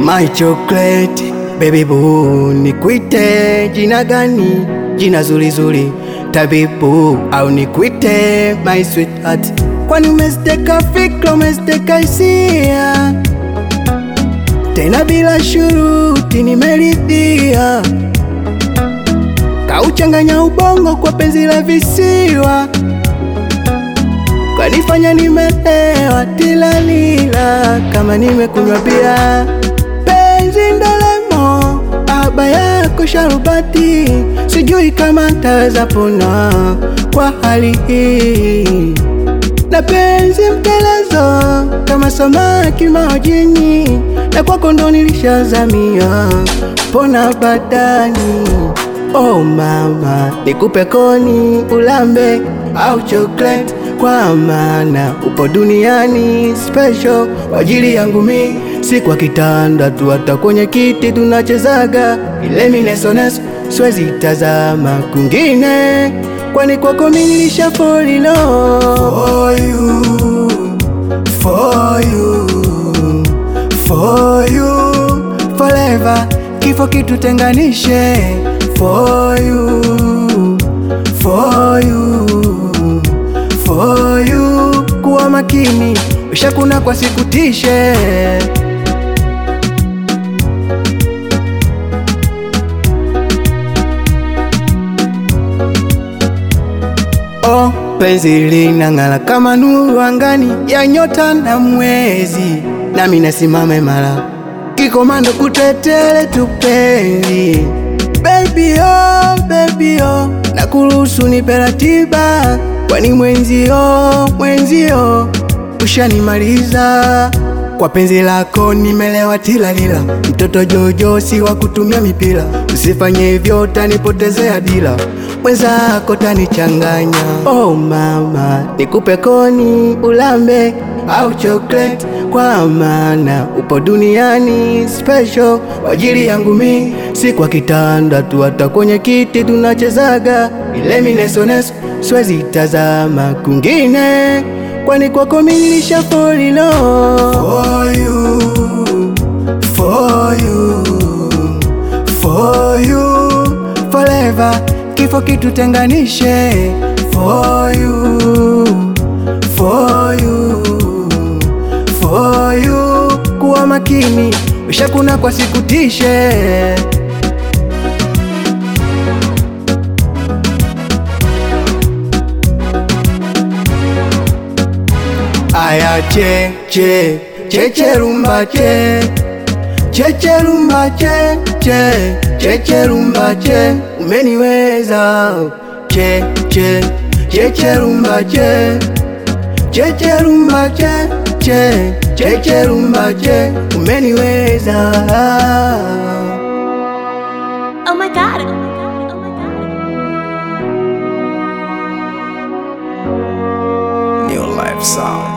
My chocolate, baby boo, nikuite jina gani? Jina zuri zuri, tabibu, au nikuite my sweetheart? Kwani umesteka fikra, umesteka hisia, tena bila shuruti nimeridhia. Kauchanganya ubongo kwa penzi la visiwa, kanifanya nimelewa tilalila, kama nimekunywa bia. Penzi ndolemo, baba yako sharubati, sijui kama ntaweza pona kwa hali hii. Na penzi mtelezo, kama samaki majini, na kwako ndo nilishazamia, pona badani. Oh mama, nikupe koni ulambe au chocolate, kwa maana upo duniani special kwa ajili yangu mi. Si kwa kitanda tu, hata kwenye kiti tunachezaga ile minesoneso, siwezi tazama kwingine, kwani kwako mimi nilisha fall in love. For you, for you, for you, forever, kifo kitutenganishe. For you, for you, for you, kuwa makini, ushakuna kwa sikutishe. Oh, penzi linang'ala kama nuru angani ya nyota na mwezi, nami nasimame mara kikomando kutetele tupenzi. Baby oh, nakuruhusu nipe ratiba, kwani mwenzio ushanimaliza. Kwa penzi lako nimelewa tilalila, mtoto Jojo si wa kutumia mipira. Usifanye hivyo utanipotezea dila, mwenzako tanichanganya. Oh mama, nikupe koni ulambe au chocolate, kwa maana upo duniani special kwa ajili yangu mi. Si kwa kitanda tu, hata kwenye kiti tunachezaga ile minesoneso, siwezi tazama kwingine, kwani kwako mimi nilisha fall in love. For you, for you, for you, forever, kifo kitutenganishe. For you, for you, for you, kuwa makini, ushakuna kwa sikutishe. Aya che rumba che rumba che rumba che, umeniweza. Che rumba che rumba che rumba che, umeniweza. Oh my God. New Life Sound.